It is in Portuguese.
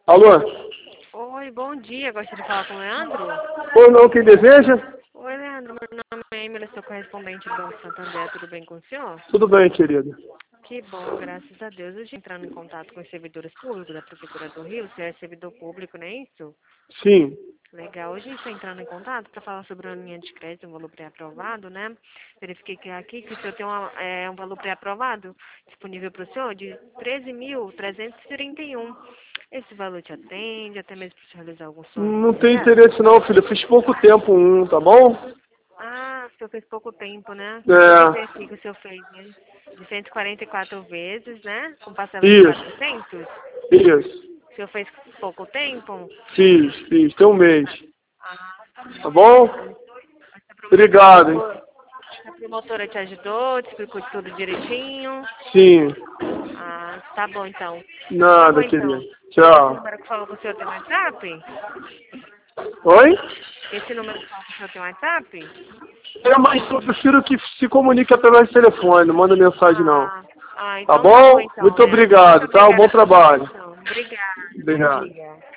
Alô? Oi, bom dia. Gostaria de falar com o Leandro? Ou não, quem deseja? Oi, Leandro. Meu nome é Emília, sou correspondente do Banco Santander. Tudo bem com o senhor? Tudo bem, querida. Que bom, graças a Deus. Eu estou entrando em contato com os servidores públicos da Prefeitura do Rio. Você é servidor público, não é isso? Sim. Legal. Hoje a gente está entrando em contato para falar sobre uma linha de crédito, um valor pré-aprovado, né? Verifiquei que o senhor tem um valor pré-aprovado disponível para o senhor de 13.331. Esse valor te atende, até mesmo para realizar algum sonho Não tem reserva? interesse não, filho. Eu fiz pouco tempo tá bom? Ah, o senhor fez pouco tempo, né? Acabei de ver É. aqui que o senhor fez, né? De 144 vezes, né? Com parcela de Isso. 400. Isso. O senhor fez pouco tempo? Fiz. Tem um mês. Ah, tá Tá bom, bom? então. Obrigado, hein? A promotora te ajudou, te explicou tudo direitinho. Sim. Ah, tá bom então. Tá bom Nada, querida. então. Esse Tchau. número que falou com o senhor tem WhatsApp? Oi? Esse número que falou com o senhor tem WhatsApp? Mas eu prefiro que se comunique através do telefone, não manda mensagem não. Ah, Tá então tá bom bom? então, Muito Leandro. Muito obrigado, tá? Um bom obrigada pela trabalho. atenção. Obrigada. Bom Obrigado. dia.